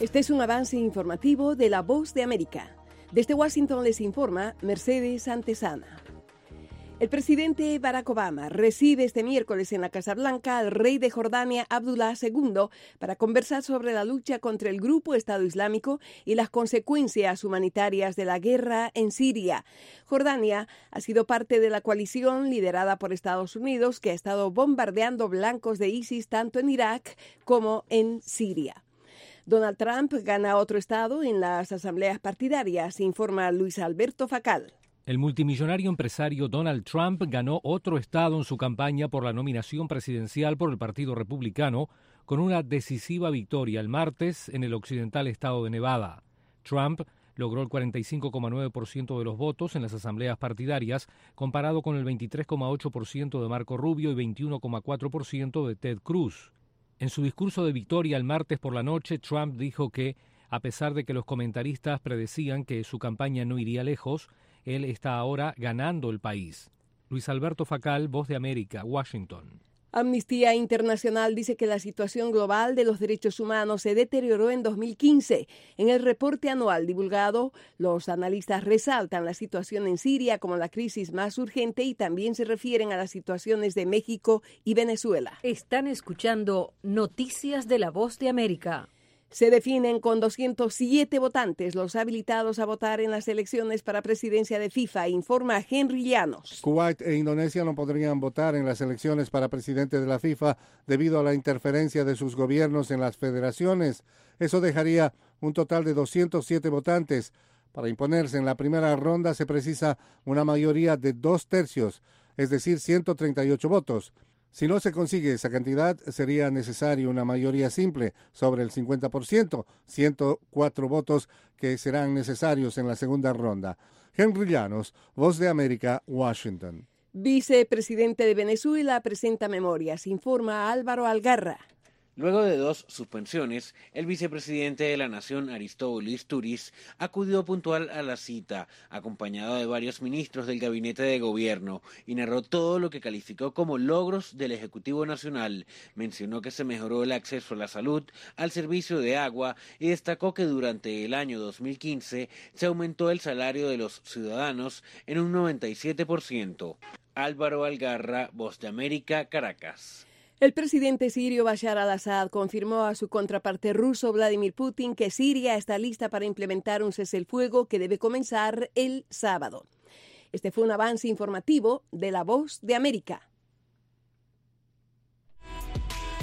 Este es un avance informativo de La Voz de América. Desde Washington les informa Mercedes Antesana. El presidente Barack Obama recibe este miércoles en la Casa Blanca al rey de Jordania, Abdullah II, para conversar sobre la lucha contra el grupo Estado Islámico y las consecuencias humanitarias de la guerra en Siria. Jordania ha sido parte de la coalición liderada por Estados Unidos que ha estado bombardeando blancos de ISIS tanto en Irak como en Siria. Donald Trump gana otro estado en las asambleas partidarias, informa Luis Alberto Facal. El multimillonario empresario Donald Trump ganó otro estado en su campaña por la nominación presidencial por el Partido Republicano, con una decisiva victoria el martes en el occidental estado de Nevada. Trump logró el 45,9% de los votos en las asambleas partidarias, comparado con el 23,8% de Marco Rubio y 21,4% de Ted Cruz. En su discurso de victoria el martes por la noche, Trump dijo que, a pesar de que los comentaristas predecían que su campaña no iría lejos, él está ahora ganando el país. Luis Alberto Facal, Voz de América, Washington. Amnistía Internacional dice que la situación global de los derechos humanos se deterioró en 2015. En el reporte anual divulgado, los analistas resaltan la situación en Siria como la crisis más urgente y también se refieren a las situaciones de México y Venezuela. Están escuchando Noticias de la Voz de América. Se definen con 207 votantes los habilitados a votar en las elecciones para presidencia de FIFA, informa Henry Llanos. Kuwait e Indonesia no podrían votar en las elecciones para presidente de la FIFA debido a la interferencia de sus gobiernos en las federaciones. Eso dejaría un total de 207 votantes. Para imponerse en la primera ronda se precisa una mayoría de 2/3, es decir, 138 votos. Si no se consigue esa cantidad, sería necesaria una mayoría simple sobre el 50%, 104 votos que serán necesarios en la segunda ronda. Henry Llanos, Voz de América, Washington. Vicepresidente de Venezuela presenta memorias, informa Álvaro Algarra. Luego de 2 suspensiones, el vicepresidente de la nación, Aristóbulo Istúriz, acudió puntual a la cita, acompañado de varios ministros del gabinete de gobierno, y narró todo lo que calificó como logros del Ejecutivo Nacional. Mencionó que se mejoró el acceso a la salud, al servicio de agua, y destacó que durante el año 2015 se aumentó el salario de los ciudadanos en un 97%. Álvaro Algarra, Voz de América, Caracas. El presidente sirio Bashar al-Assad confirmó a su contraparte ruso Vladimir Putin que Siria está lista para implementar un cese el fuego que debe comenzar el sábado. Este fue un avance informativo de La Voz de América.